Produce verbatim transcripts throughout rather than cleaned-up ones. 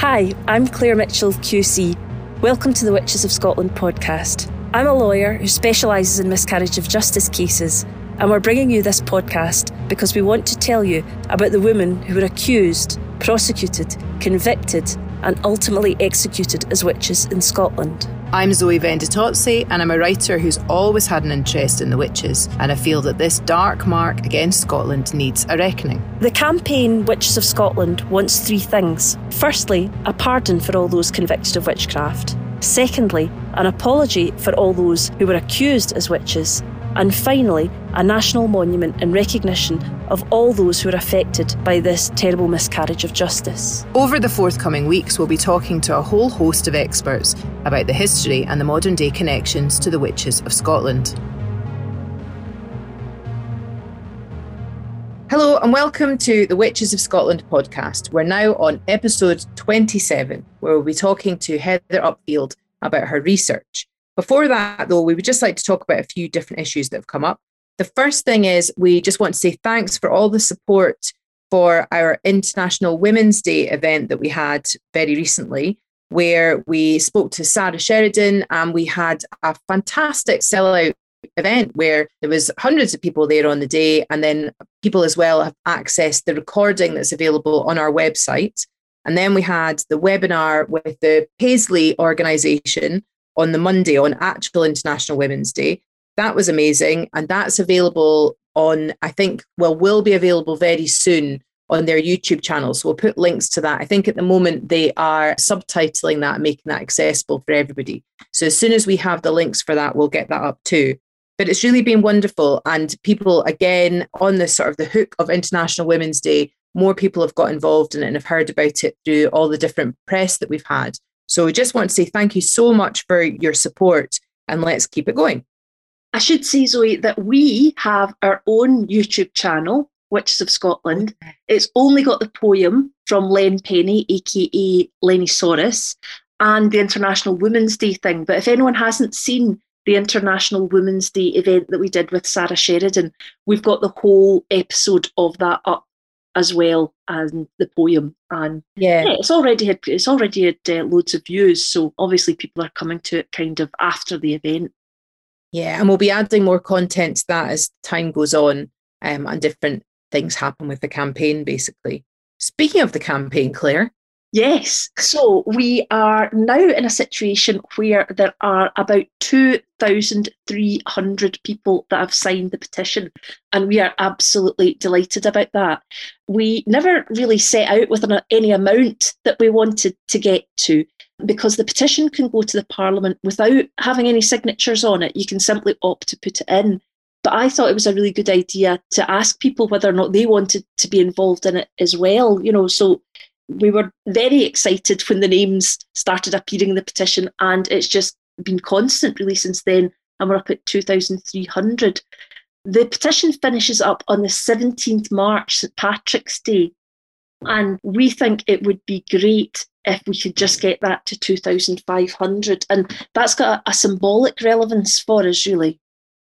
Hi, I'm Claire Mitchell, Q C. Welcome to the Witches of Scotland podcast. I'm a lawyer who specialises in miscarriage of justice cases, and we're bringing you this podcast because we want to tell you about the women who were accused, prosecuted, convicted, and ultimately executed as witches in Scotland. I'm Zoe Venditozzi, and I'm a writer who's always had an interest in the witches, and I feel that this dark mark against Scotland needs a reckoning. The campaign Witches of Scotland wants three things. Firstly, a pardon for all those convicted of witchcraft. Secondly, an apology for all those who were accused as witches. And finally, a national monument in recognition of all those who are affected by this terrible miscarriage of justice. Over the forthcoming weeks, we'll be talking to a whole host of experts about the history and the modern day connections to the Witches of Scotland. Hello and welcome to the Witches of Scotland podcast. We're now on episode twenty-seven, where we'll be talking to Heather Upfield about her research. Before that, though, we would just like to talk about a few different issues that have come up. The first thing is we just want to say thanks for all the support for our International Women's Day event that we had very recently, where we spoke to Sarah Sheridan and we had a fantastic sellout event where there was hundreds of people there on the day, and then people as well have accessed the recording that's available on our website. And then we had the webinar with the Paisley organisation on the Monday on actual International Women's Day. That was amazing. And that's available on, I think, well, will be available very soon on their YouTube channel. So we'll put links to that. I think at the moment they are subtitling that and making that accessible for everybody. So as soon as we have the links for that, we'll get that up too. But it's really been wonderful. And people, again, on this sort of the hook of International Women's Day, more people have got involved in it and have heard about it through all the different press that we've had. So we just want to say thank you so much for your support, and let's keep it going. I should say, Zoe, that we have our own YouTube channel, Witches of Scotland. It's only got the poem from Len Penny, aka Lenny Soros, and the International Women's Day thing. But if anyone hasn't seen the International Women's Day event that we did with Sarah Sheridan, we've got the whole episode of that up as well, and the poem. And yeah, yeah it's already had it's already had uh, loads of views. So obviously people are coming to it kind of after the event. Yeah, and we'll be adding more content to that as time goes on, um, and different things happen with the campaign, basically. Speaking of the campaign, Claire. Yes, so we are now in a situation where there are about two thousand three hundred people that have signed the petition, and we are absolutely delighted about that. We never really set out with an, any amount that we wanted to get to, because the petition can go to the Parliament without having any signatures on it. You can simply opt to put it in. But I thought it was a really good idea to ask people whether or not they wanted to be involved in it as well. You know, so we were very excited when the names started appearing in the petition, and it's just been constant really since then, and we're up at two thousand three hundred. The petition finishes up on the seventeenth of March, Saint Patrick's Day, and we think it would be great if we could just get that to two thousand five hundred, and that's got a, a symbolic relevance for us, really.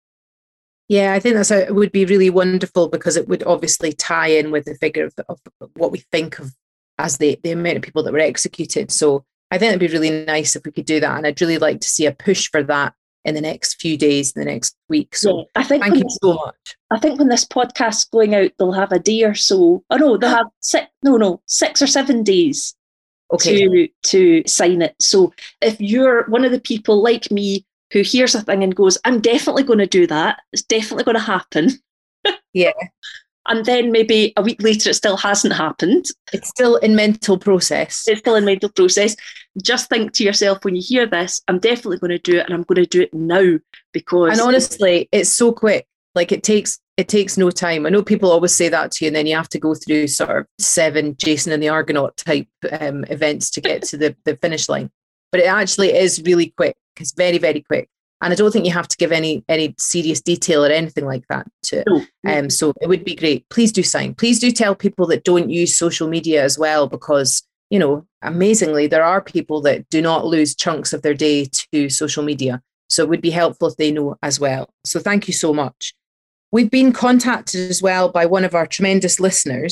Yeah, I think that's a, it would be really wonderful, because it would obviously tie in with the figure of, of what we think of as the, the amount of people that were executed. So I think it'd be really nice if we could do that. And I'd really like to see a push for that in the next few days, in the next week. So yeah, I think thank you this, so much. I think when this podcast's going out, they'll have a day or so. Oh no, they'll have six, no, no, six or seven days okay. to, to sign it. So if you're one of the people like me who hears a thing and goes, I'm definitely going to do that, it's definitely going to happen. Yeah. And then maybe a week later, it still hasn't happened. It's still in mental process. It's still in mental process. Just think to yourself when you hear this, I'm definitely going to do it, and I'm going to do it now, because... And honestly, it's so quick. Like it takes it takes no time. I know people always say that to you, and then you have to go through sort of seven Jason and the Argonaut type um, events to get to the, the finish line. But it actually is really quick. It's very, very quick. And I don't think you have to give any any serious detail or anything like that to it. No. Um, so it would be great. Please do sign. Please do tell people that don't use social media as well, because, you know, amazingly, there are people that do not lose chunks of their day to social media. So it would be helpful if they know as well. So thank you so much. We've been contacted as well by one of our tremendous listeners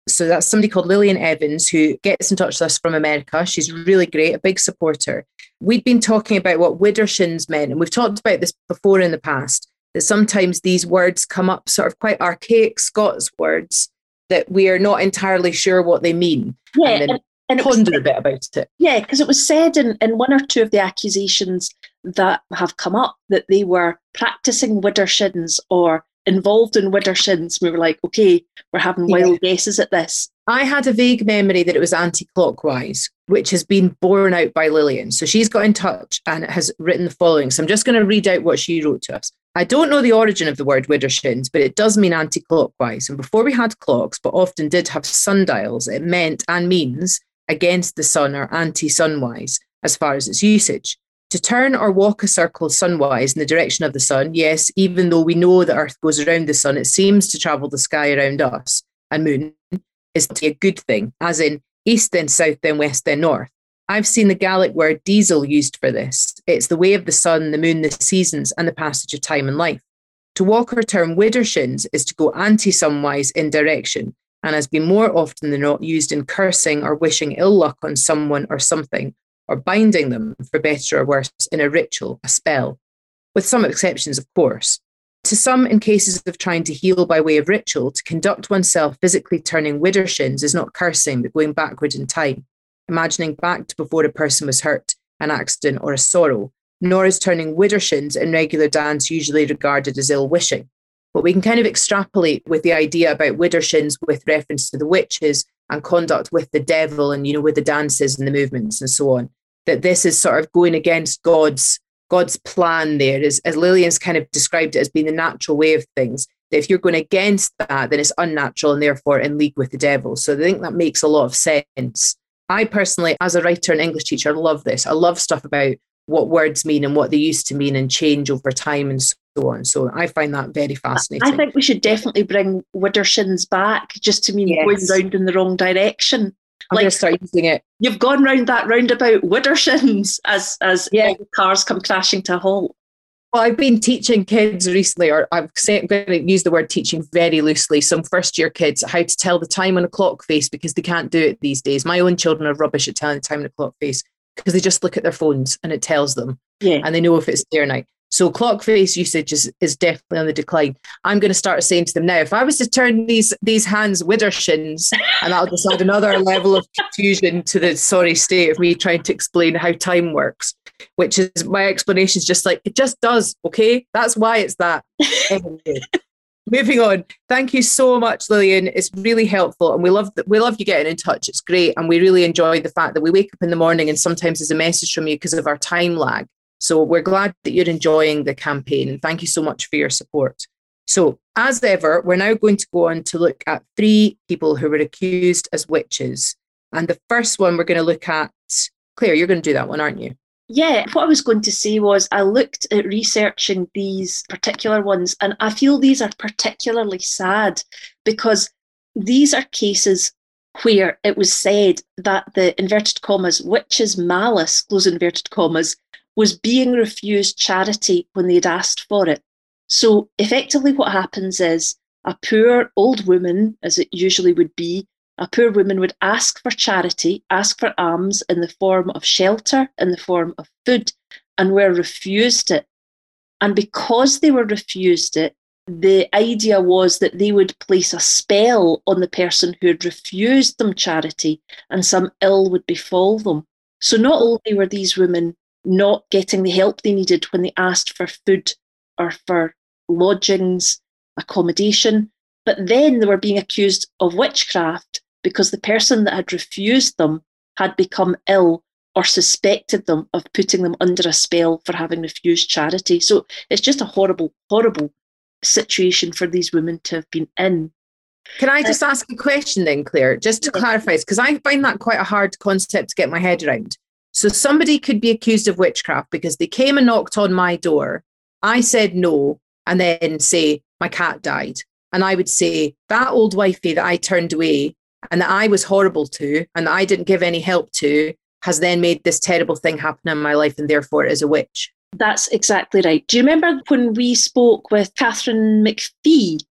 So that's somebody called Lillian Evans, who gets in touch with us from America. She's really great, a big supporter. We'd been talking about what widdershins meant, and we've talked about this before in the past, that sometimes these words come up, sort of quite archaic Scots words, that we are not entirely sure what they mean. Yeah, and then and, and ponder was, a bit about it. Yeah, because it was said in, in one or two of the accusations that have come up that they were practicing widdershins or involved in widdershins. We were like, okay, we're having wild yeah. guesses at this. I had a vague memory that it was anti-clockwise, which has been borne out by Lillian. So she's got in touch and has written the following. So I'm just going to read out what she wrote to us. I don't know the origin of the word widdershins, but it does mean anti-clockwise. And before we had clocks, but often did have sundials, it meant and means against the sun or anti-sunwise as far as its usage. To turn or walk a circle sunwise in the direction of the sun, yes, even though we know the Earth goes around the sun, it seems to travel the sky around us and moon, is a good thing, as in east then south then west then north. I've seen the Gaelic word diesel used for this. It's the way of the sun, the moon, the seasons, and the passage of time and life. To walk or turn widdershins is to go anti-sunwise in direction, and has been more often than not used in cursing or wishing ill luck on someone or something, or binding them, for better or worse, in a ritual, a spell, with some exceptions, of course. To some, in cases of trying to heal by way of ritual, to conduct oneself physically turning widdershins is not cursing, but going backward in time, imagining back to before a person was hurt, an accident, or a sorrow, nor is turning widdershins in regular dance usually regarded as ill-wishing. But we can kind of extrapolate with the idea about widdershins with reference to the witches and conduct with the devil and, you know, with the dances and the movements and so on, that this is sort of going against God's God's plan there, as, as Lillian's kind of described it as being the natural way of things, that if you're going against that, then it's unnatural and therefore in league with the devil. So I think that makes a lot of sense. I personally, as a writer and English teacher, love this. I love stuff about what words mean and what they used to mean and change over time and so on. So I find that very fascinating. I think we should definitely bring widdershins back, just to mean yes. going round in the wrong direction. I'm like, going to start using it. You've gone round that roundabout widdershins as as yeah. all the cars come crashing to a halt. Well, I've been teaching kids recently, or I'm going to use the word teaching very loosely, some first year kids, how to tell the time on a clock face, because they can't do it these days. My own children are rubbish at telling the time on a clock face because they just look at their phones and it tells them. Yeah. And they know if it's day or night. So clock face usage is, is definitely on the decline. I'm going to start saying to them now, if I was to turn these these hands widdershins, and that'll just add another level of confusion to the sorry state of me trying to explain how time works, which is my explanation is just like, it just does, okay? That's why it's that. Anyway, moving on. Thank you so much, Lillian. It's really helpful, and we love that. We love you getting in touch. It's great, and we really enjoy the fact that we wake up in the morning and sometimes there's a message from you because of our time lag. So we're glad that you're enjoying the campaign, and thank you so much for your support. So as ever, we're now going to go on to look at three people who were accused as witches. And the first one we're going to look at, Claire, you're going to do that one, aren't you? Yeah, what I was going to say was I looked at researching these particular ones, and I feel these are particularly sad because these are cases where it was said that the inverted commas witches' malice, close inverted commas, was being refused charity when they'd asked for it. So effectively what happens is a poor old woman, as it usually would be, a poor woman would ask for charity, ask for alms in the form of shelter, in the form of food, and were refused it. And because they were refused it, the idea was that they would place a spell on the person who had refused them charity, and some ill would befall them. So not only were these women not getting the help they needed when they asked for food or for lodgings, accommodation, but then they were being accused of witchcraft because the person that had refused them had become ill or suspected them of putting them under a spell for having refused charity. So it's just a horrible, horrible situation for these women to have been in. Can I just uh, ask a question then, Claire, just to yeah. clarify, because I find that quite a hard concept to get my head around. So somebody could be accused of witchcraft because they came and knocked on my door. I said no, and then say my cat died. And I would say that old wifey that I turned away and that I was horrible to and that I didn't give any help to has then made this terrible thing happen in my life and therefore is a witch. That's exactly right. Do you remember when we spoke with Catherine McPhee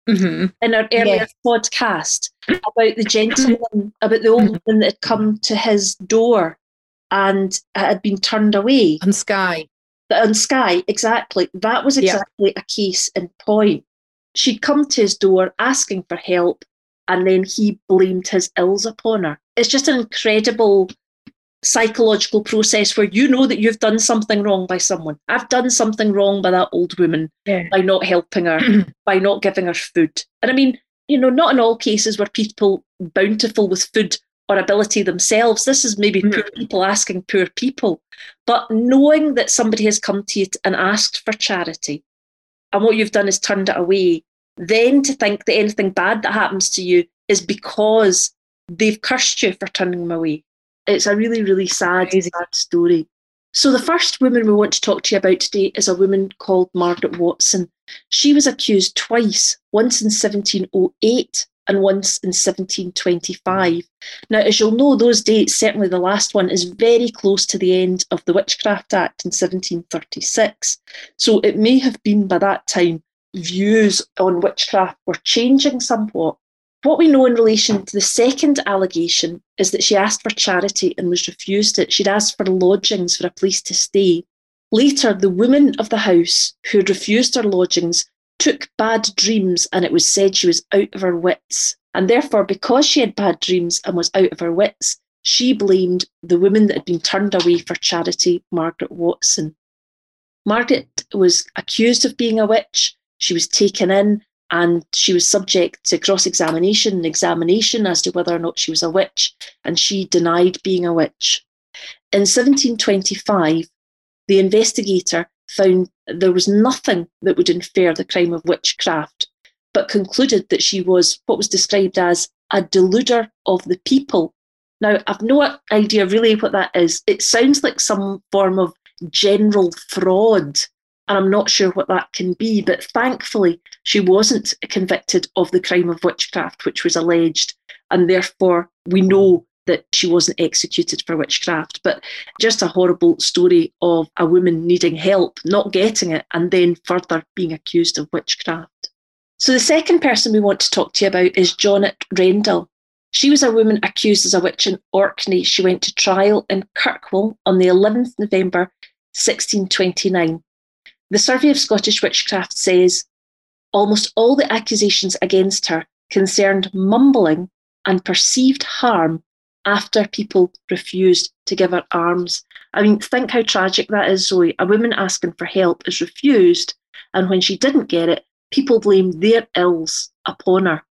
Mm-hmm. in our earlier Yes. podcast about the gentleman, about the old woman that had come to his door and had been turned away. On Skye. On Skye, exactly. That was exactly yep. a case in point. She'd come to his door asking for help, and then he blamed his ills upon her. It's just an incredible psychological process where you know that you've done something wrong by someone. I've done something wrong by that old woman yeah. by not helping her, by not giving her food. And I mean, you know, not in all cases were people bountiful with food or ability themselves. This is maybe mm-hmm. poor people asking poor people. But knowing that somebody has come to you and asked for charity, and what you've done is turned it away, then to think that anything bad that happens to you is because they've cursed you for turning them away. It's a really, really sad, Crazy. sad story. So the first woman we want to talk to you about today is a woman called Margaret Watson. She was accused twice, once in seventeen oh eight and once in seventeen twenty-five. Now, as you'll know, those dates, certainly the last one, is very close to the end of the Witchcraft Act in seventeen thirty-six. So it may have been by that time views on witchcraft were changing somewhat. What we know in relation to the second allegation is that she asked for charity and was refused it. She'd asked for lodgings for a place to stay. Later, the woman of the house who had refused her lodgings took bad dreams, and it was said she was out of her wits. And therefore, because she had bad dreams and was out of her wits, she blamed the woman that had been turned away for charity, Margaret Watson. Margaret was accused of being a witch. She was taken in, and she was subject to cross-examination and examination as to whether or not she was a witch, and she denied being a witch. In seventeen twenty-five, the investigator found there was nothing that would infer the crime of witchcraft, but concluded that she was what was described as a deluder of the people. Now, I've no idea really what that is. It sounds like some form of general fraud, and I'm not sure what that can be, but thankfully she wasn't convicted of the crime of witchcraft, which was alleged, and therefore we know that she wasn't executed for witchcraft. But just a horrible story of a woman needing help, not getting it, and then further being accused of witchcraft. So the second person we want to talk to you about is Janet Rendell. She was a woman accused as a witch in Orkney. She went to trial in Kirkwall on the eleventh of November, sixteen twenty-nine. The Survey of Scottish Witchcraft says almost all the accusations against her concerned mumbling and perceived harm after people refused to give her alms. I mean, think how tragic that is, Zoe. A woman asking for help is refused, and when she didn't get it, people blamed their ills upon her.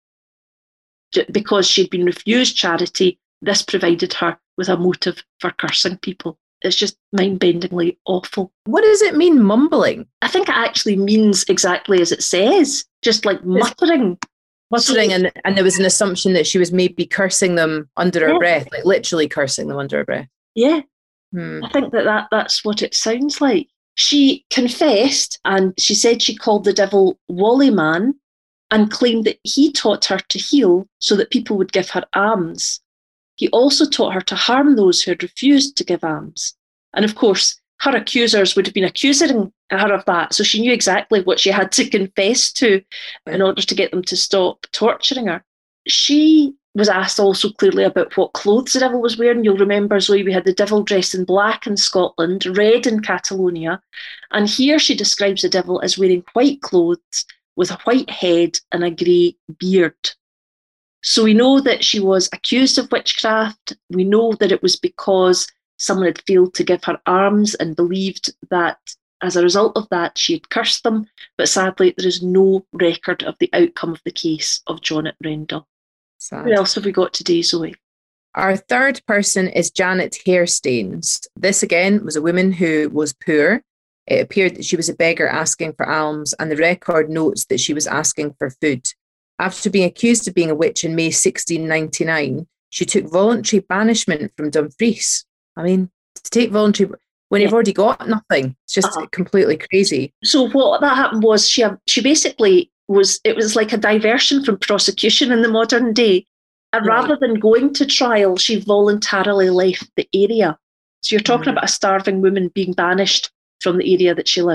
Because she'd been refused charity, this provided her with a motive for cursing people. It's just mind-bendingly awful. What does it mean, mumbling? I think it actually means exactly as it says, just like muttering. Muttering, so, and, and there was an assumption that she was maybe cursing them under her yeah. breath, like literally cursing them under her breath. Yeah, hmm. I think that, that that's what it sounds like. She confessed, and she said she called the devil Wally Man and claimed that he taught her to heal so that people would give her alms. He also taught her to harm those who had refused to give alms. And of course, her accusers would have been accusing her of that, so she knew exactly what she had to confess to in order to get them to stop torturing her. She was asked also clearly about what clothes the devil was wearing. You'll remember, Zoe, we had the devil dressed in black in Scotland, red in Catalonia, and here she describes the devil as wearing white clothes with a white head and a grey beard. So we know that she was accused of witchcraft. We know that it was because someone had failed to give her alms and believed that as a result of that, she had cursed them. But sadly, there is no record of the outcome of the case of Janet Rendell. Sad. Who else have we got today, Zoe? Our third person is Janet Hairstains. This again was a woman who was poor. It appeared that she was a beggar asking for alms, and the record notes that she was asking for food. After being accused of being a witch in May sixteen ninety-nine, she took voluntary banishment from Dumfries. I mean, to take voluntary when yeah. you've already got nothing, it's just uh-huh. completely crazy. So what that happened was she she basically was, it was like a diversion from prosecution in the modern day. And right. rather than going to trial, she voluntarily left the area. So you're talking mm. about a starving woman being banished from the area that she lived.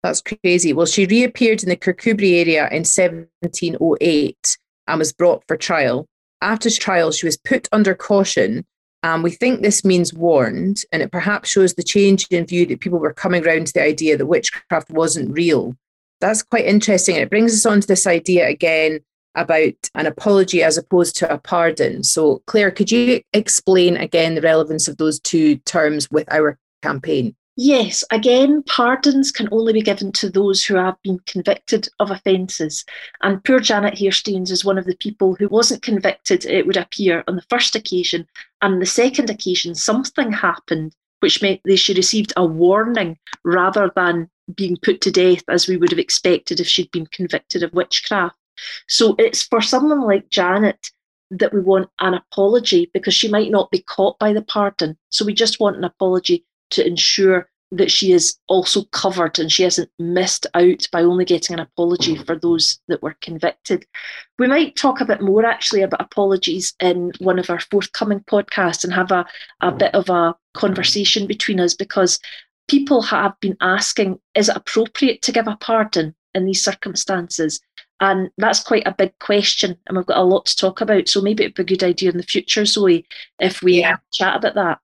That's crazy. Well, she reappeared in the Kirkcudbright area in seventeen oh eight and was brought for trial. After trial, she was put under caution. Um, we think this means warned, and it perhaps shows the change in view that people were coming around to the idea that witchcraft wasn't real. That's quite interesting. And it brings us on to this idea again about an apology as opposed to a pardon. So, Claire, could you explain again the relevance of those two terms with our campaign? Yes, again, pardons can only be given to those who have been convicted of offences. And poor Janet Hairstains is one of the people who wasn't convicted, it would appear, on the first occasion. And on the second occasion, something happened which meant that she received a warning rather than being put to death as we would have expected if she'd been convicted of witchcraft. So it's for someone like Janet that we want an apology, because she might not be caught by the pardon. So we just want an apology to ensure that she is also covered and she hasn't missed out by only getting an apology for those that were convicted. We might talk a bit more actually about apologies in one of our forthcoming podcasts and have a, a bit of a conversation between us, because people have been asking, is it appropriate to give a pardon in these circumstances? And that's quite a big question, and we've got a lot to talk about. So maybe it'd be a good idea in the future, Zoe, if we yeah. have a chat about that.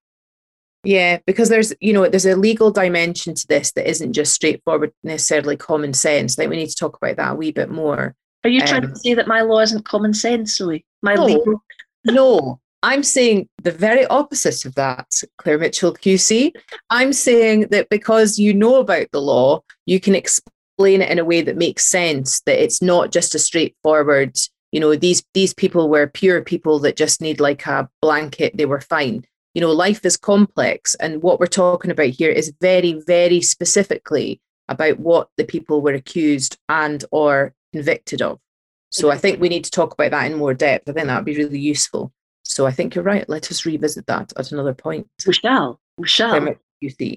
Yeah, because there's, you know, there's a legal dimension to this that isn't just straightforward, necessarily common sense. Like, we need to talk about that a wee bit more. Are you trying um, to say that my law isn't common sense, Zoe? My no, legal? No, I'm saying the very opposite of that, Claire Mitchell Q C. I'm saying that because you know about the law, you can explain it in a way that makes sense, that it's not just a straightforward, you know, these, these people were pure people that just need like a blanket, they were fine. You know, life is complex, and what we're talking about here is very, very specifically about what the people were accused and or convicted of. So I think we need to talk about that in more depth. I think that would be really useful. So I think you're right. Let us revisit that at another point. We shall. We shall. You see.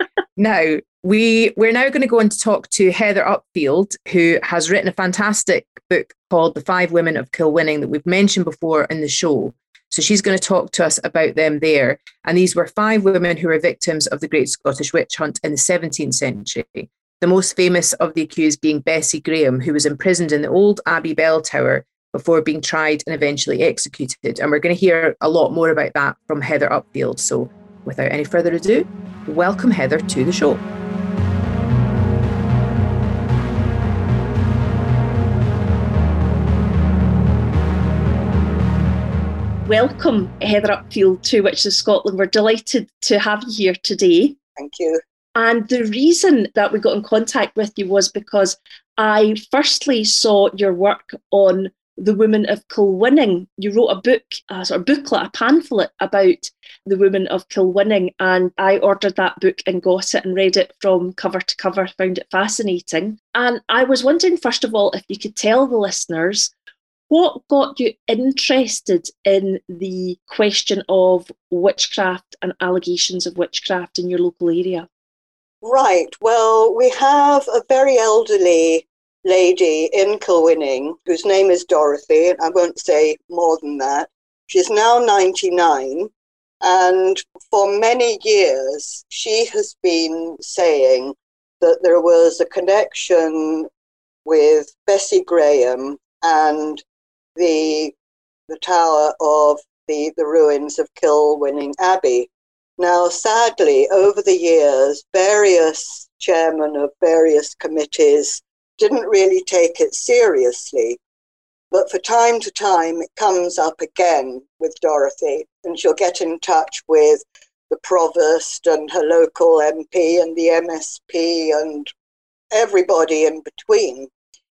Now, we, we're now going to go on to talk to Heather Upfield, who has written a fantastic book called The Five Women of Kilwinning that we've mentioned before in the show. So she's going to talk to us about them there. And these were five women who were victims of the Great Scottish Witch Hunt in the seventeenth century. The most famous of the accused being Bessie Graham, who was imprisoned in the old Abbey Bell Tower before being tried and eventually executed. And we're going to hear a lot more about that from Heather Upfield. So without any further ado, welcome Heather to the show. Welcome, Heather Upfield, to Witches of Scotland. We're delighted to have you here today. Thank you. And the reason that we got in contact with you was because I firstly saw your work on the women of Kilwinning. You wrote a book, a sort of booklet, a pamphlet about the women of Kilwinning, and I ordered that book and got it and read it from cover to cover, found it fascinating. And I was wondering, first of all, if you could tell the listeners what got you interested in the question of witchcraft and allegations of witchcraft in your local area? Right. Well, we have a very elderly lady in Kilwinning whose name is Dorothy, and I won't say more than that. She's now ninety-nine, and for many years she has been saying that there was a connection with Bessie Graham and the the tower of the, the ruins of Kilwinning Abbey. Now, sadly, over the years, various chairmen of various committees didn't really take it seriously. But for time to time, it comes up again with Dorothy, and she'll get in touch with the provost and her local M P and the M S P and everybody in between.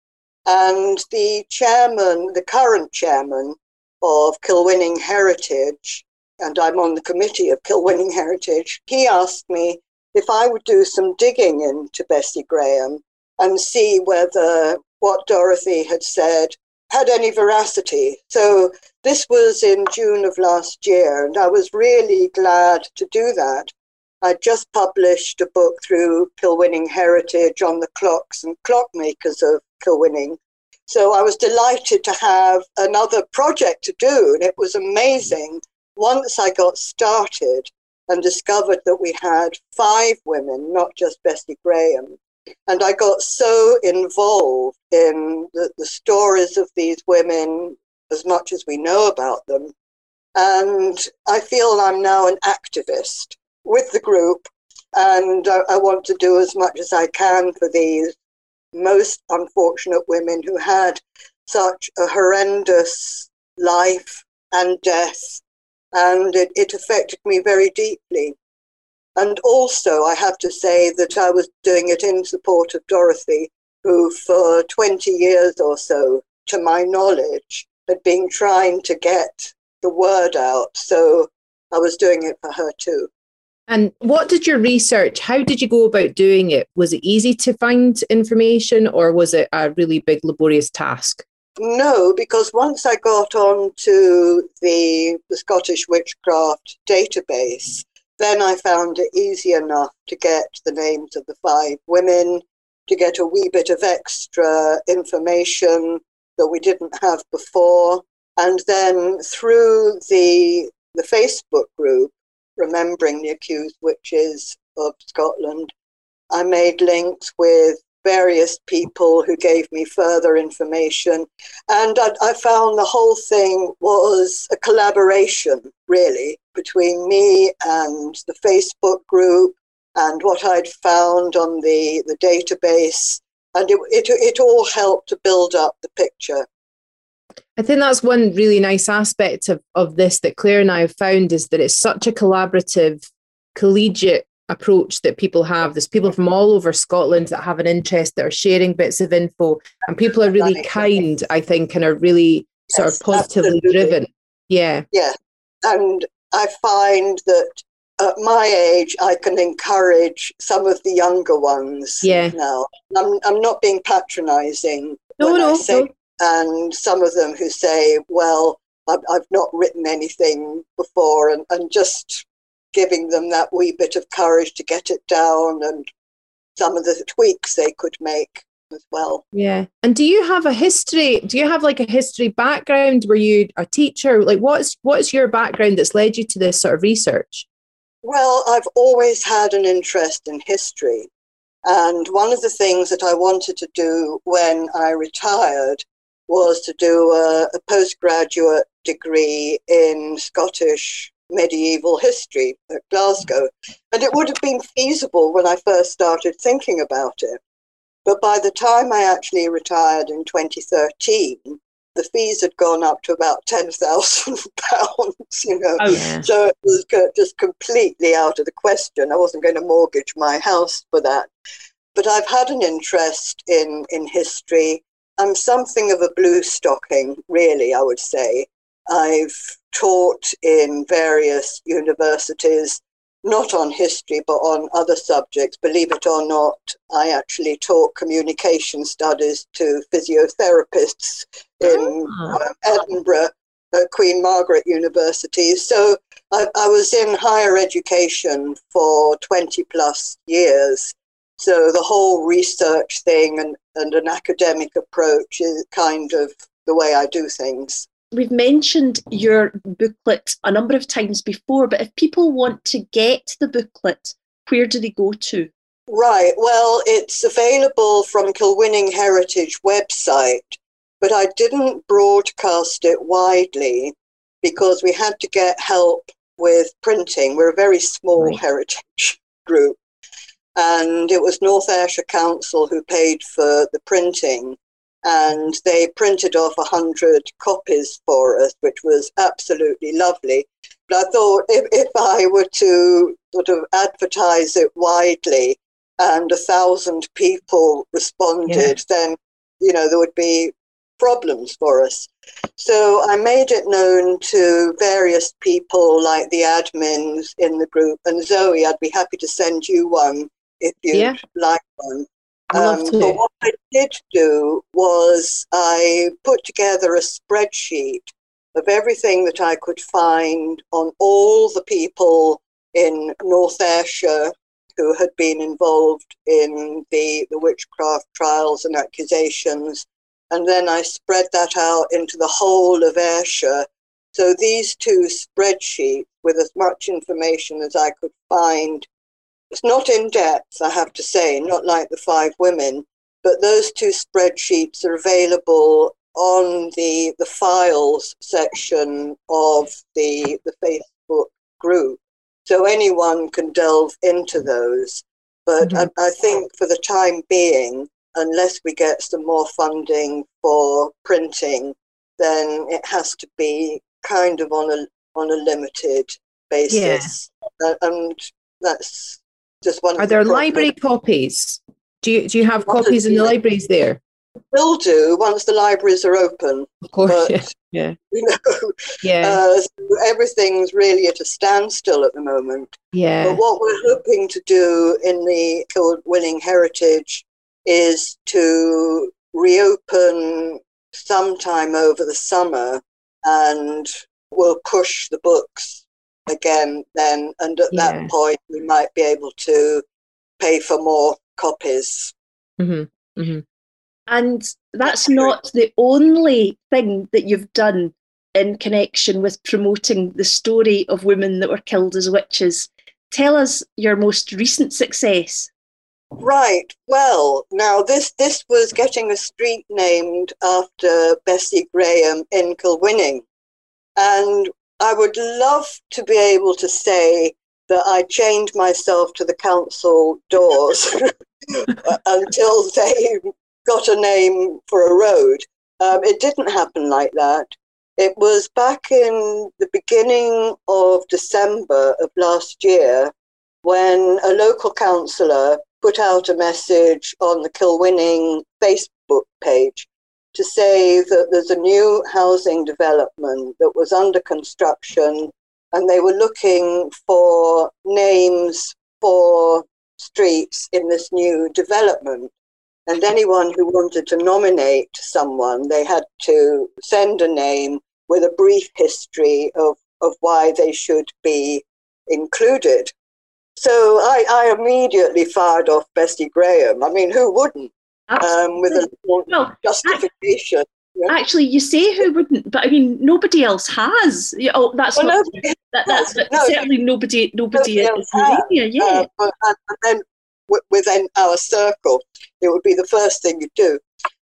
And the chairman, the current chairman of Kilwinning Heritage, and I'm on the committee of Kilwinning Heritage, he asked me if I would do some digging into Bessie Graham and see whether what Dorothy had said had any veracity. So this was in June of last year, and I was really glad to do that. I just published a book through Kilwinning Heritage on the clocks and clockmakers of Kilwinning. So I was delighted to have another project to do, and it was amazing. Once I got started and discovered that we had five women, not just Bessie Graham, And I got so involved in the, the stories of these women, as much as we know about them. And I feel I'm now an activist with the group, and I, I want to do as much as I can for these most unfortunate women who had such a horrendous life and death, and it, it affected me very deeply. And also, I have to say that I was doing it in support of Dorothy, who for twenty years or so, to my knowledge, had been trying to get the word out. So I was doing it for her too. And what did your research, how did you go about doing it? Was it easy to find information, or was it a really big laborious task? No, because once I got on to the, the Scottish Witchcraft database, then I found it easy enough to get the names of the five women, to get a wee bit of extra information that we didn't have before. And then through the, the Facebook group, Remembering the Accused Witches of Scotland, I made links with various people who gave me further information. And I, I found the whole thing was a collaboration, really, between me and the Facebook group and what I'd found on the, the database. And it, it, it all helped to build up the picture. I think that's one really nice aspect of, of this that Claire and I have found, is that it's such a collaborative, collegiate approach that people have. There's people from all over Scotland that have an interest, that are sharing bits of info, and people are really kind, I think, and are really sort Yes, of positively absolutely. driven. Yeah. Yeah. And I find that at my age, I can encourage some of the younger ones Yeah. now. I'm, I'm not being patronizing No, when no, I say, no. and some of them who say, well, I've, I've not written anything before, and, and just giving them that wee bit of courage to get it down, and some of the tweaks they could make as well. Yeah. And do you have a history? Do you have like a history background? Were you a teacher? Like, what's what's your background that's led you to this sort of research? Well, I've always had an interest in history. And one of the things that I wanted to do when I retired was to do a, a postgraduate degree in Scottish medieval history at Glasgow. And it would have been feasible when I first started thinking about it. But by the time I actually retired in twenty thirteen, the fees had gone up to about ten thousand pounds, you know. Oh, yeah. So it was just completely out of the question. I wasn't going to mortgage my house for that. But I've had an interest in, in history. I'm something of a blue stocking, really, I would say. I've taught in various universities, not on history, but on other subjects. Believe it or not, I actually taught communication studies to physiotherapists in Oh. uh, Edinburgh, at Queen Margaret University. So I, I was in higher education for twenty plus years. So the whole research thing and, and an academic approach is kind of the way I do things. We've mentioned your booklet a number of times before, but if people want to get the booklet, where do they go to? Right. Well, it's available from Kilwinning Heritage website, but I didn't broadcast it widely because we had to get help with printing. We're a very small Right. heritage group. And it was North Ayrshire Council who paid for the printing. And they printed off a hundred copies for us, which was absolutely lovely. But I thought if, if I were to sort of advertise it widely and a thousand people responded, Yeah. then, you know, there would be problems for us. So I made it known to various people like the admins in the group. And Zoe, I'd be happy to send you one if you'd Yeah. like one. I'd love Um, to. but what I did do was I put together a spreadsheet of everything that I could find on all the people in North Ayrshire who had been involved in the, the witchcraft trials and accusations. And then I spread that out into the whole of Ayrshire. So these two spreadsheets, with as much information as I could find, It's not in depth, I have to say, not like the five women, but those two spreadsheets are available on the the files section of the the Facebook group, so anyone can delve into those. But mm-hmm. I, I think for the time being, unless we get some more funding for printing, then it has to be kind of on a on a limited basis, yeah. uh, and that's just one. Are of there the library copies? Do you do you have what copies in the libraries there? Will do once the libraries are open. Of course, but, yeah. yeah. You know, yeah. Uh, so everything's really at a standstill at the moment. Yeah. But what we're hoping to do in the Kilwinning Heritage is to reopen sometime over the summer, and we'll push the books again then. And at yeah. that point, we might be able to pay for more copies. Mm-hmm. Mm-hmm. And that's not the only thing that you've done in connection with promoting the story of women that were killed as witches. Tell us your most recent success. Right. Well, now this, this was getting a street named after Bessie Graham in Kilwinning. And I would love to be able to say that I chained myself to the council doors until they got a name for a road. Um, it didn't happen like that. It was back in the beginning of December of last year when a local councillor put out a message on the Kilwinning Facebook page to say that there's a new housing development that was under construction, and they were looking for names for streets in this new development. And anyone who wanted to nominate someone, they had to send a name with a brief history of, of why they should be included. So I, I immediately fired off Bessie Graham. I mean, who wouldn't? Um, with a little well, justification. Yeah. Actually, you say who wouldn't, but I mean, nobody else has. Oh, that's well, not, nobody, that, that's no, certainly nobody. Nobody, nobody is in the area. Yeah, uh, but, and, and then w- within our circle, it would be the first thing you do.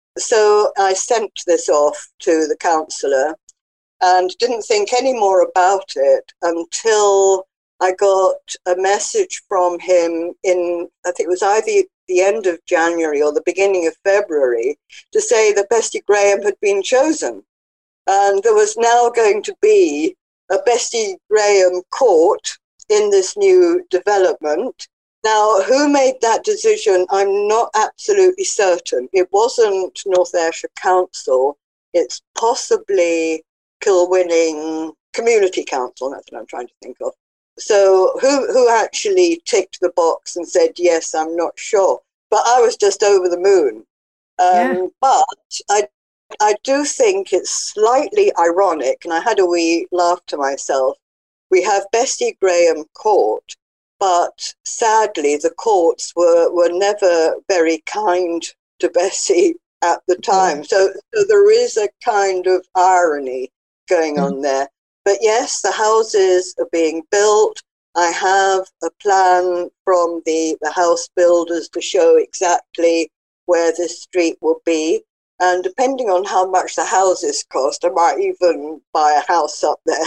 So I sent this off to the councillor and didn't think any more about it until I got a message from him in, I think it was either the end of January or the beginning of February, to say that Bessie Graham had been chosen. And there was now going to be a Bessie Graham court in this new development. Now, who made that decision? I'm not absolutely certain. It wasn't North Ayrshire Council. It's possibly Kilwinning Community Council. That's what I'm trying to think of. So who who actually ticked the box and said, yes, I'm not sure. But I was just over the moon. Um, yeah. But I, I do think it's slightly ironic, and I had a wee laugh to myself. We have Bessie Graham Court, but sadly the courts were, were never very kind to Bessie at the time. So, so there is a kind of irony going mm-hmm. on there. But yes, the houses are being built. I have a plan from the, the house builders to show exactly where this street will be. And depending on how much the houses cost, I might even buy a house up there.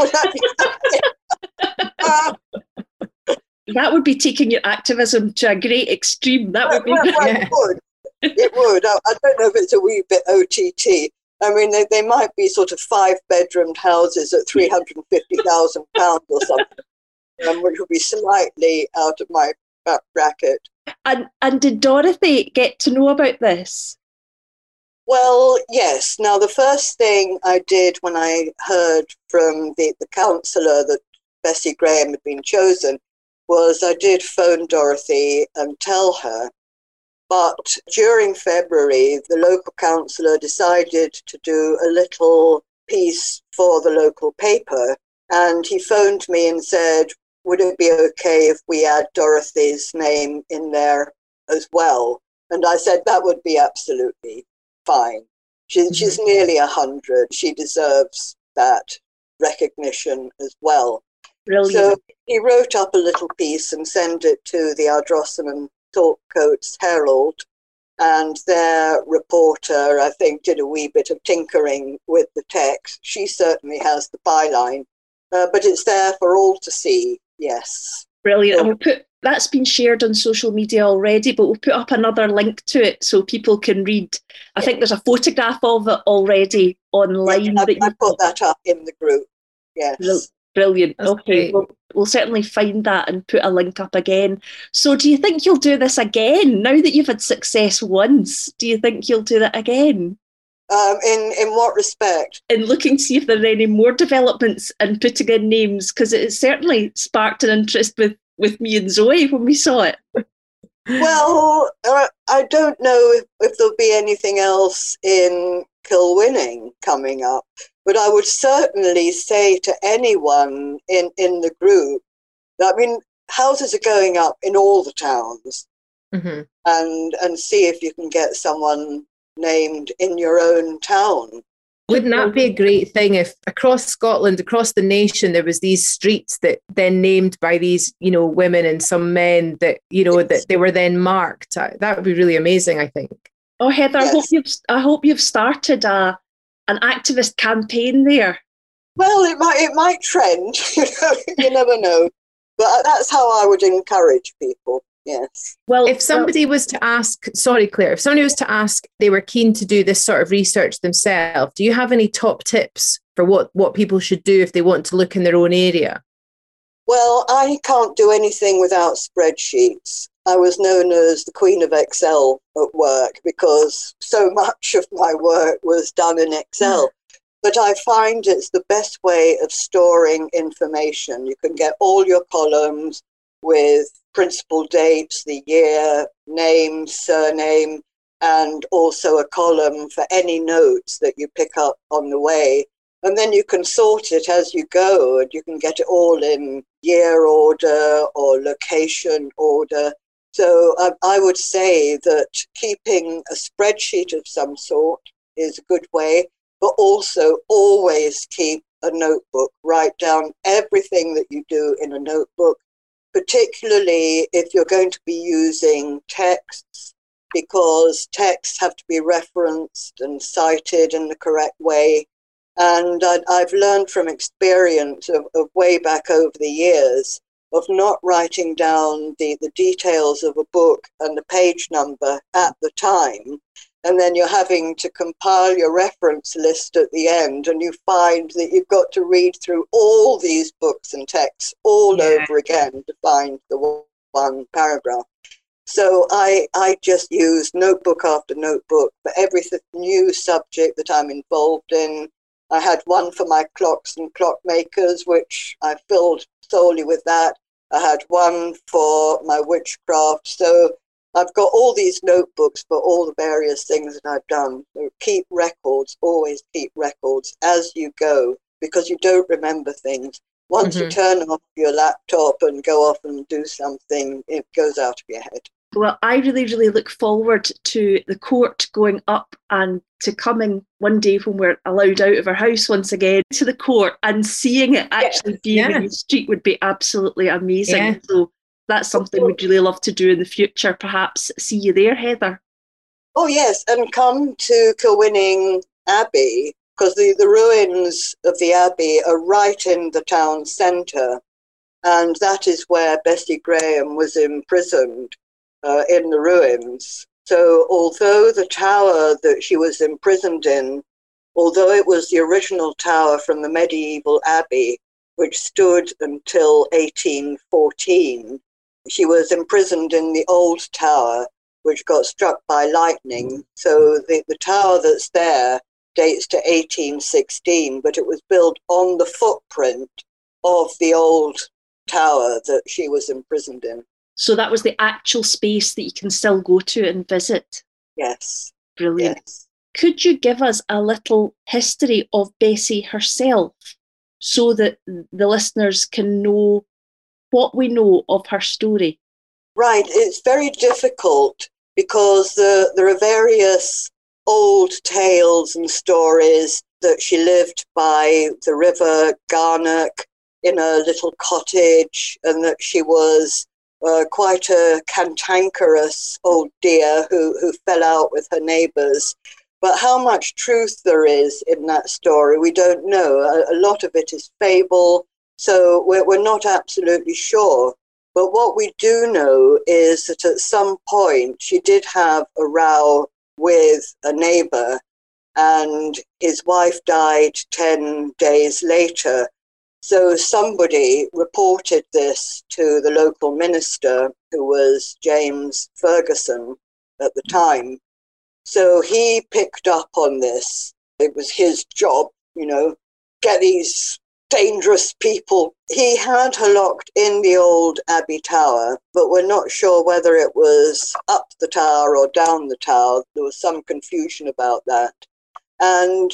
That would be taking your activism to a great extreme. That would be well, well, it would. It would. I, I don't know if it's a wee bit O T T. I mean, they, they might be sort of five-bedroomed houses at three hundred fifty thousand pounds or something, um, which would be slightly out of my bracket. And and did Dorothy get to know about this? Well, yes. Now, the first thing I did when I heard from the, the councillor that Bessie Graham had been chosen was I did phone Dorothy and tell her. But during February, the local councillor decided to do a little piece for the local paper. And he phoned me and said, would it be okay if we add Dorothy's name in there as well? And I said, that would be absolutely fine. She, mm-hmm. She's nearly a hundred. She deserves that recognition as well. Brilliant. So he wrote up a little piece and sent it to the Ardrossan and Thorpecotes Herald, and their reporter, I think, did a wee bit of tinkering with the text. She certainly has the byline, uh, but it's there for all to see, yes. Brilliant. So, and we'll put, that's been shared on social media already, but we'll put up another link to it so people can read. I think there's a photograph of it already online. yeah, that I, I put that up in the group, yes. Brilliant. That's okay, great. we'll, we'll certainly find that and put a link up again. So do you think you'll do this again? Now that you've had success once, do you think you'll do that again? Um, in, in what respect? In looking to see if there are any more developments and putting in names, because it certainly sparked an interest with, with me and Zoe when we saw it. Well, uh, I don't know if, if there'll be anything else in Kilwinning coming up, but I would certainly say to anyone in, in the group, that, I mean, houses are going up in all the towns, Mm-hmm. and and see if you can get someone named in your own town. Wouldn't that be a great thing if across Scotland, across the nation, there was these streets that then named by these, you know, women and some men that, you know, Yes. that they were then marked? That would be really amazing, I think. Oh, Heather, Yes. I hope you've I hope you've started a an activist campaign there. Well, it might it might trend. You know, you never know. But that's how I would encourage people. Yes. Well, If somebody was to ask, sorry, Claire, if somebody was to ask, they were keen to do this sort of research themselves, do you have any top tips for what, what people should do if they want to look in their own area? Well, I can't do anything without spreadsheets. I was known as the Queen of Excel at work because so much of my work was done in Excel. But I find it's the best way of storing information. You can get all your columns with principal dates, the year, name, surname, and also a column for any notes that you pick up on the way. And then you can sort it as you go, and you can get it all in year order or location order. So um, I would say that keeping a spreadsheet of some sort is a good way, but also always keep a notebook. Write down everything that you do in a notebook, particularly if you're going to be using texts, because texts have to be referenced and cited in the correct way. And I, I've learned from experience of, of way back over the years of not writing down the, the details of a book and the page number at the time. And then you're having to compile your reference list at the end, and you find that you've got to read through all these books and texts all Yeah. over again to find the one paragraph. So I, I just use notebook after notebook for every new subject that I'm involved in. I had one for my clocks and clockmakers, which I filled solely with that. I had one for my witchcraft. So I've got all these notebooks for all the various things that I've done. So keep records, always keep records as you go, because you don't remember things. Once Mhm. you turn off your laptop and go off and do something, it goes out of your head. Well, I really, really look forward to the court going up and to coming one day when we're allowed out of our house once again to the court and seeing it actually being yeah. in the street would be absolutely amazing. Yeah. So that's something we'd really love to do in the future. Perhaps see you there, Heather. Oh, yes, and come to Kilwinning Abbey, because the, the ruins of the Abbey are right in the town centre, and that is where Bessie Graham was imprisoned, uh, in the ruins. So although the tower that she was imprisoned in, although it was the original tower from the medieval abbey, which stood until eighteen fourteen, she was imprisoned in the old tower, which got struck by lightning. So the, the tower that's there dates to eighteen sixteen, but it was built on the footprint of the old tower that she was imprisoned in. So that was the actual space that you can still go to and visit. Yes. Brilliant. Yes. Could you give us a little history of Bessie herself so that the listeners can know what we know of her story? Right. It's very difficult because the, there are various old tales and stories that she lived by the river Garnock in a little cottage, and that she was uh, quite a cantankerous old dear who, who fell out with her neighbours. But how much truth there is in that story, we don't know. A, a lot of it is fable, so we're, we're not absolutely sure. But what we do know is that at some point she did have a row with a neighbour, and his wife died ten days later. So somebody reported this to the local minister, who was James Ferguson at the time. So he picked up on this. It was his job, you know, get these dangerous people. He had her locked in the old Abbey Tower, but we're not sure whether it was up the tower or down the tower. There was some confusion about that. And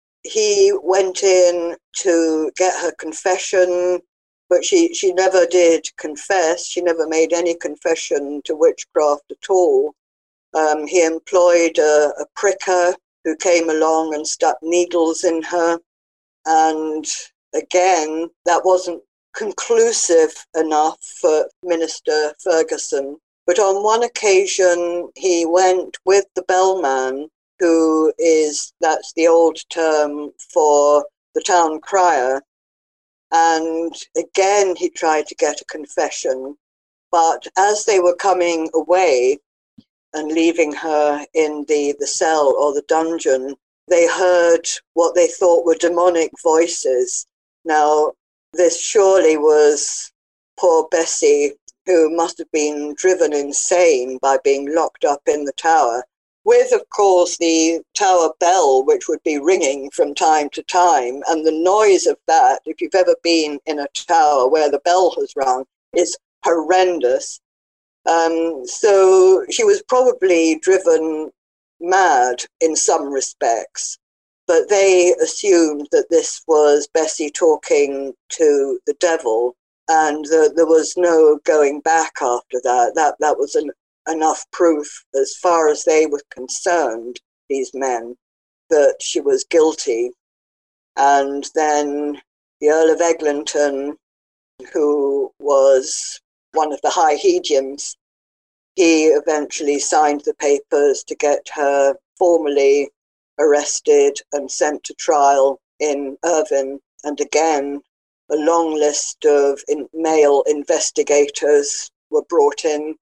he went in to get her confession, but she, she never did confess. She never made any confession to witchcraft at all. Um, he employed a, a pricker who came along and stuck needles in her. And again, that wasn't conclusive enough for Minister Ferguson. But on one occasion, he went with the bellman, who is, that's the old term for the town crier. And again, he tried to get a confession. But as they were coming away and leaving her in the, the cell or the dungeon, they heard what they thought were demonic voices. Now, this surely was poor Bessie, who must have been driven insane by being locked up in the tower, with, of course, the tower bell, which would be ringing from time to time. And the noise of that, if you've ever been in a tower where the bell has rung, is horrendous. Um, so she was probably driven mad in some respects. But they assumed that this was Bessie talking to the devil, and the, there was no going back after that. That, that was an enough proof, as far as they were concerned, these men, that she was guilty. And then the Earl of Eglinton, who was one of the High Hedians, he eventually signed the papers to get her formally arrested and sent to trial in Irvine. And again, a long list of in- male investigators were brought in.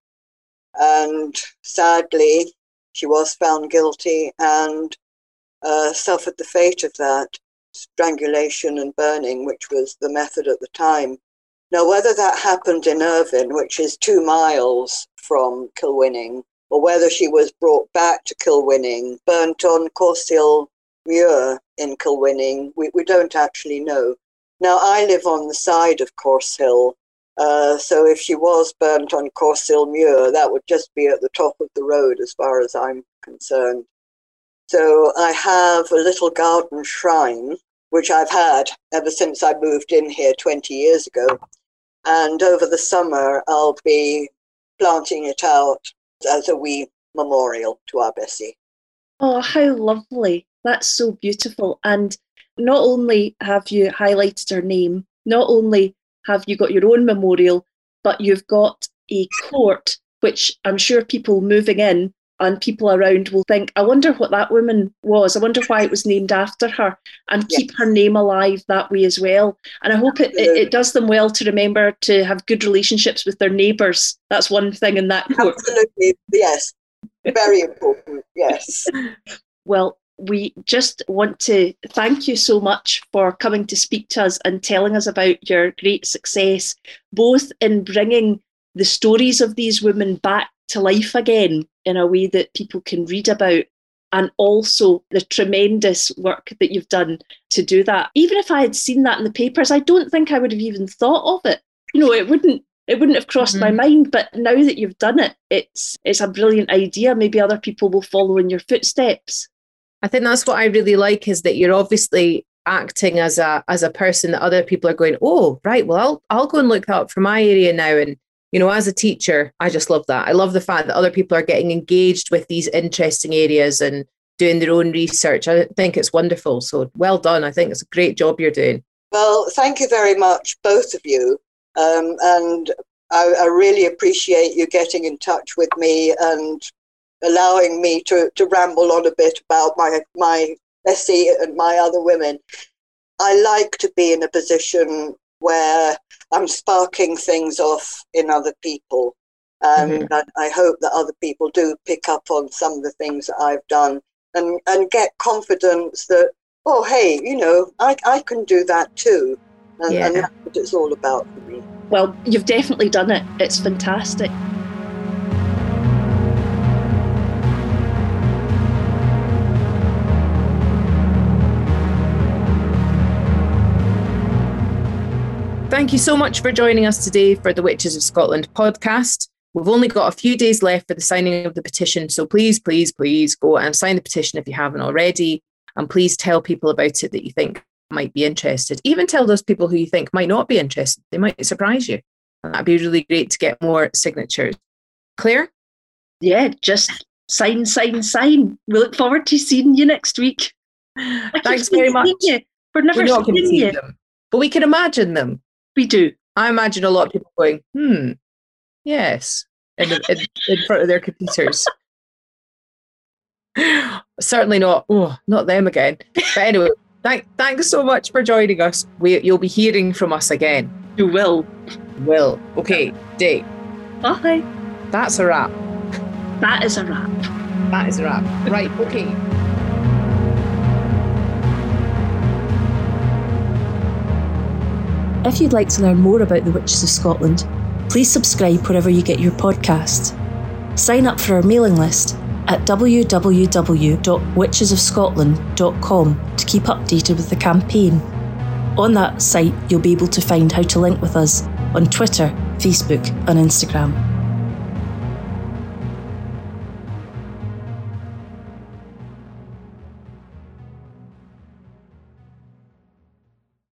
And sadly, she was found guilty and uh, suffered the fate of that, strangulation and burning, which was the method at the time. Now, whether that happened in Irvine, which is two miles from Kilwinning, or whether she was brought back to Kilwinning, burnt on Corsill Muir in Kilwinning, we, we don't actually know. Now, I live on the side of Corsill, Uh, so if she was burnt on Corsill Muir, that would just be at the top of the road as far as I'm concerned. So I have a little garden shrine, which I've had ever since I moved in here twenty years ago. And over the summer, I'll be planting it out as a wee memorial to our Bessie. Oh, how lovely. That's so beautiful. And not only have you highlighted her name, not only have you got your own memorial, but you've got a court, which I'm sure people moving in and people around will think, I wonder what that woman was. I wonder why it was named after her, and yes, keep her name alive that way as well. And I hope it, it, it does them well to remember to have good relationships with their neighbours. That's one thing in that court. Absolutely, yes. Very important, yes. Well, we just want to thank you so much for coming to speak to us and telling us about your great success, both in bringing the stories of these women back to life again in a way that people can read about, and also the tremendous work that you've done to do that. Even if I had seen that in the papers, I don't think I would have even thought of it. You know, it wouldn't it wouldn't have crossed mm-hmm. my mind. But now that you've done it, it's it's a brilliant idea. Maybe other people will follow in your footsteps. I think that's what I really like, is that you're obviously acting as a as a person that other people are going, oh, right, well, I'll I'll go and look that up for my area now. And, you know, as a teacher, I just love that. I love the fact that other people are getting engaged with these interesting areas and doing their own research. I think it's wonderful. So well done. I think it's a great job you're doing. Well, thank you very much, both of you. Um, and I, I really appreciate you getting in touch with me and allowing me to, to ramble on a bit about my, my Essie and my other women. I like to be in a position where I'm sparking things off in other people. And mm-hmm. I, I hope that other people do pick up on some of the things that I've done and, and get confidence that, oh, hey, you know, I, I can do that too. And, yeah. and that's what it's all about for me. Well, you've definitely done it. It's fantastic. Thank you so much for joining us today for the Witches of Scotland podcast. We've only got a few days left for the signing of the petition, so please, please, please go and sign the petition if you haven't already, and please tell people about it that you think might be interested. Even tell those people who you think might not be interested. They might surprise you. And that'd be really great to get more signatures. Claire? Yeah, just sign, sign, sign. We look forward to seeing you next week. Thanks very much. You. We're never We're not going to see you. them, but we can imagine them. We do. I imagine a lot of people going, hmm, yes, in, the, in, in front of their computers. Certainly not, oh, not them again. But anyway, thank, thanks so much for joining us. We, you'll be hearing from us again. You will. Will. Okay, Day. Bye. That's a wrap. That is a wrap. That is a wrap. Right, okay. If you'd like to learn more about the Witches of Scotland, please subscribe wherever you get your podcasts. Sign up for our mailing list at w w w dot witches of scotland dot com to keep updated with the campaign. On that site, you'll be able to find how to link with us on Twitter, Facebook, and Instagram.